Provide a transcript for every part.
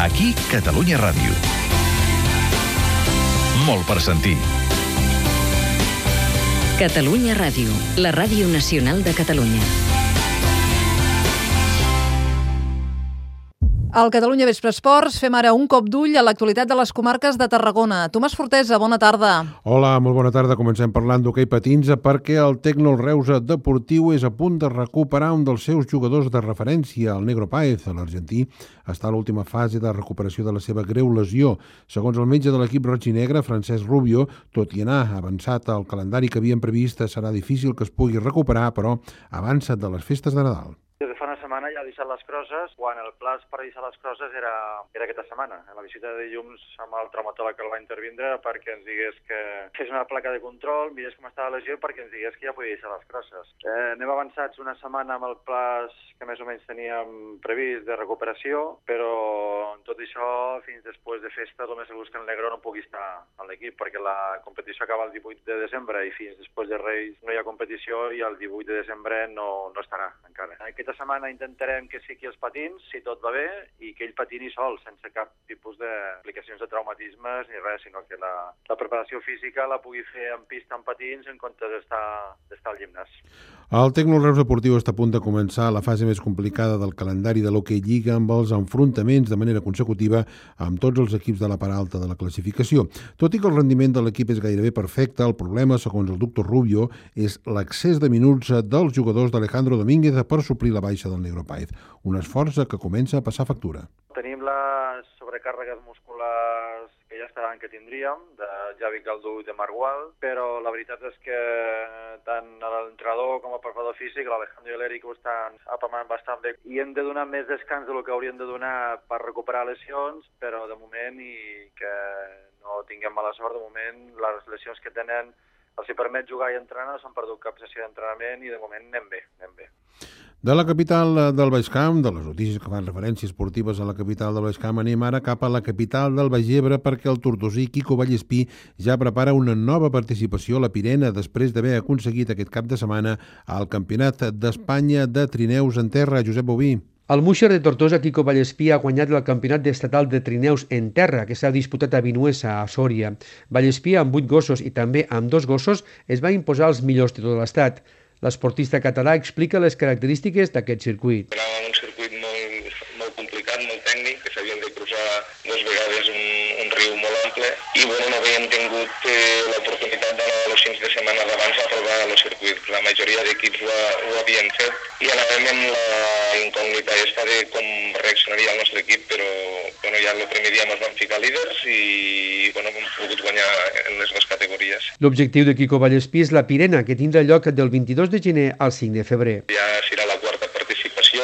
Aquí, Catalunya Ràdio. Molt per sentir. Catalunya Ràdio, la ràdio nacional de Catalunya. Al Catalunya Vespre Esports fem ara un cop d'ull a l'actualitat de les comarques de Tarragona. Tomàs Fortesa, bona tarda. Hola, molt bona tarda. Comencem parlant d'hoquei patins perquè el Tecno Reusa Deportiu és a punt de recuperar un dels seus jugadors de referència, el Negro Páez. L'argentí està a l'última fase de recuperació de la seva greu lesió. Segons el metge de l'equip roig i negre, Francesc Rubio, tot i anar avançat al calendari que havien previst, serà difícil que es pugui recuperar, però avançat de les festes de Nadal. Des de fa una setmana ja ha deixat les crosses, quan el pla per deixar les crosses era aquesta setmana. En la visita de dilluns amb el traumatòleg que el va intervindre perquè ens digués que fes una placa de control, mirés com estava la lesió perquè ens digués que ja podia deixar les crosses. Anem avançats una setmana amb el pla que més o menys teníem previst de recuperació, però tot això fins després de festes el més segur és que el Negro no pugui estar a l'equip perquè la competició acaba el 18 de desembre i fins després de Reis no hi ha competició i el 18 de desembre no estarà encara. Aquesta setmana intentarem que fiqui els patins, si tot va bé, i que ell patini sol, sense cap tipus d'aplicacions de traumatismes ni res, sinó que la preparació física la pugui fer en pista amb patins en comptes d'estar al gimnàs. El Tecno Reus Deportiu està a punt de començar la fase més complicada del calendari de l'Hockey Lliga amb els enfrontaments de manera consecutiva amb tots els equips de la part alta de la classificació. Tot i que el rendiment de l'equip és gairebé perfecte, el problema, segons el doctor Rubio, és l'accés de minuts dels jugadors d'Alejandro Domínguez per suplir la baixa del Negro Páez, un esforç que comença a passar factura. Tenim les sobrecàrregues musculars que ja estaven que tindríem, de Javi Caldú i de Margual, però la veritat és que tant l'entrenador com el preparador físic, l'Alejandro i l'Eric, ho estan apamant bastant bé i hem de donar més descans del que hauríem de donar per recuperar lesions, però de moment, i que no tinguem mala sort, de moment les lesions que tenen els hi permet jugar i entrenar, no s'han perdut cap sessió d'entrenament i de moment anem bé. De la capital del Baix Camp, de les notícies que fan referències esportives a la capital del Baix Camp, anem ara cap a la capital del Baix Ebre perquè el tortosí Quico Vallespí ja prepara una nova participació a la Pirena després d'haver aconseguit aquest cap de setmana al Campionat d'Espanya de trineus en terra. Josep Boví. El múixer de Tortosa, Quico Vallespí, ha guanyat el Campionat Estatal de Trineus en terra, que s'ha disputat a Vinuesa, a Sòria. Vallespí, amb 8 gossos i també amb 2 gossos, es va imposar als millors de tot l'estat. L'esportista català explica les característiques d'aquest circuit. Era un circuit molt complicat, molt tècnic, que s'havien de cruzar 2 vegades un riu molt ample i no havien tingut l'oportunitat d'anar els fins de setmana d'abans a provar el circuit. La majoria d'equips ho havien fet i anàvem amb la incògnita de com reaccionaria el nostre equip, però ja el primer dia ens vam ficar líders i hem pogut guanyar en les 2 categories. L'objectiu de Quico Vallespí és la Pirena, que tindrà lloc del 22 de gener al 5 de febrer. Ja serà la 4ª participació,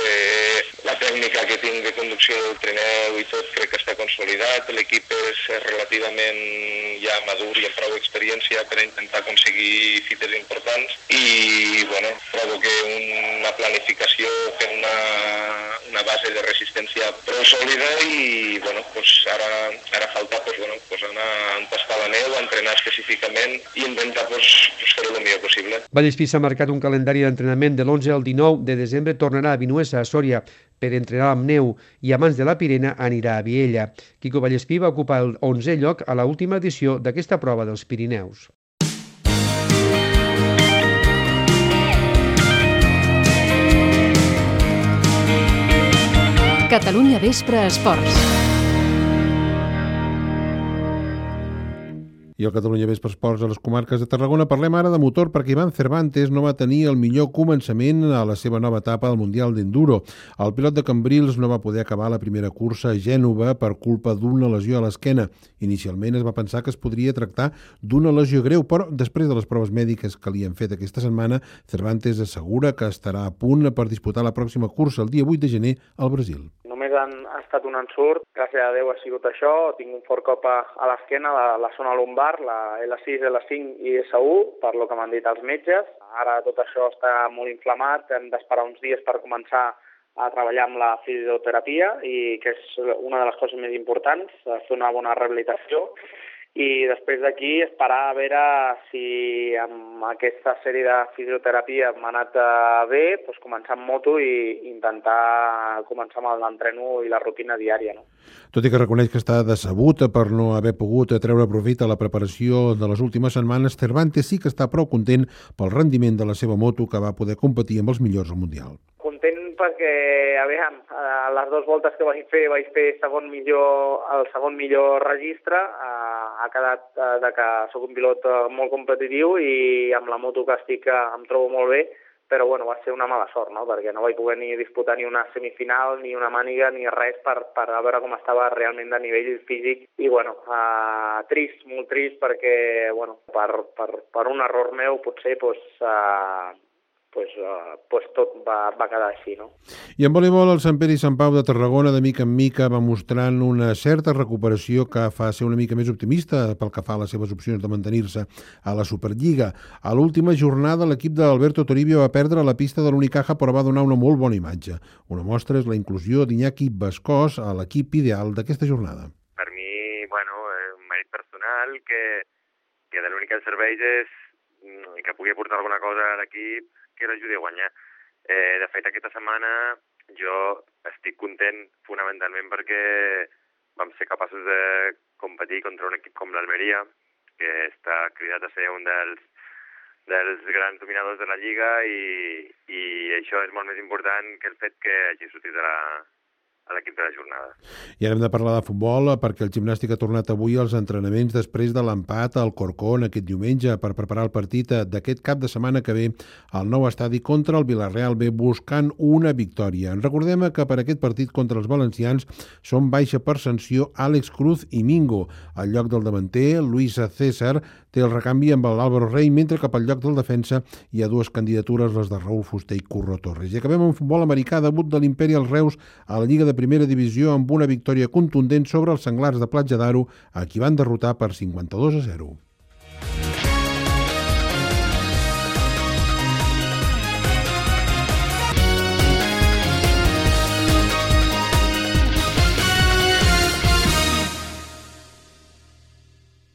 la tècnica que tinc de conducció del trineu i tot crec que està consolidat, l'equip és relativament ja madur i amb prou experiència per intentar aconseguir fites importants i trobo que una planificació fent una base de resistència prou sòlida i ara falta anar a tastar la neu, entrenar específicament i intentar fer-ho el millor possible. Vallespí s'ha marcat un calendari d'entrenament de l'11 al 19 de desembre, tornarà a Vinuesa, a Sòria, per entrenar amb neu i abans de la Pirena anirà a Viella. Quico Vallespí va ocupar el 11è lloc a l'última edició d'aquesta prova dels Pirineus. Catalunya Vespre Esports. I el Catalunya Vespre Esports a les comarques de Tarragona. Parlem ara de motor perquè Iván Cervantes no va tenir el millor començament a la seva nova etapa al Mundial d'Enduro. El pilot de Cambrils no va poder acabar la primera cursa a Gènova per culpa d'una lesió a l'esquena. Inicialment es va pensar que es podria tractar d'una lesió greu, però després de les proves mèdiques que li han fet aquesta setmana, Cervantes assegura que estarà a punt per disputar la pròxima cursa el dia 8 de gener al Brasil. Només ha estat un ensurt, gràcies a Déu ha sigut això, tinc un fort cop a l'esquena, la zona lumbar, la L6, L5 i S1, per lo que m'han dit els metges. Ara tot això està molt inflamat, hem d'esperar uns dies per començar a treballar amb la fisioterapia i que és una de les coses més importants, fer una bona rehabilitació i després d'aquí esperar a veure si amb aquesta sèrie de fisioteràpia m'ha anat bé, doncs començar amb moto i intentar començar amb l'entreno i la rutina diària, no? Tot i que reconeix que està decebut per no haver pogut treure profit a la preparació de les últimes setmanes, Cervantes sí que està prou content pel rendiment de la seva moto, que va poder competir amb els millors al Mundial. Content perquè, a les 2 voltes que vaig fer el segon millor registre. Ha quedat que sóc un pilot molt competitiu i amb la moto que estic em trobo molt bé, però bueno, va ser una mala sort, no? Perquè no vaig poder ni disputar ni una semifinal, ni una màniga, ni res per veure com estava realment de nivell físic. I bueno, trist, molt trist, perquè bueno, per un error meu potser tot va quedar així, no? I en voleibol, el Sant Pere i Sant Pau de Tarragona, de mica en mica, va mostrant una certa recuperació que fa ser una mica més optimista pel que fa a les seves opcions de mantenir-se a la Superliga. A l'última jornada, l'equip d'Alberto Toribio va perdre la pista de l'Unicaja, però va donar una molt bona imatge. Una mostra és la inclusió d'Iñaki Bascós a l'equip ideal d'aquesta jornada. Per mi, bueno, un mèrit personal que de l'únic que serveix és que pugui aportar alguna cosa a l'equip que l'ajudi a guanyar. De fet, aquesta setmana jo estic content fonamentalment perquè vam ser capaços de competir contra un equip com l'Almeria, que està cridat a ser un dels grans dominadors de la Lliga i això és molt més important que el fet que hagi sortit a l'equip de la jornada. I ara hem de parlar de futbol perquè el Gimnàstic ha tornat avui als entrenaments després de l'empat al Corcón aquest diumenge per preparar el partit d'aquest cap de setmana que ve al nou estadi contra el Villarreal B, buscant una victòria. En recordem que per aquest partit contra els valencians són baixa per sanció Àlex Cruz i Mingo. Al lloc del davanter, Luis César té el recanvi amb l'Álvaro Rey, mentre que pel lloc del defensa hi ha 2 candidatures, les de Raúl Fuster i Curro Torres. I acabem amb futbol americà, debut de l'Imperial Reus a la Lliga de Primera Divisió amb una victòria contundent sobre els Senglars de Platja d'Aro, a qui van derrotar per 52-0.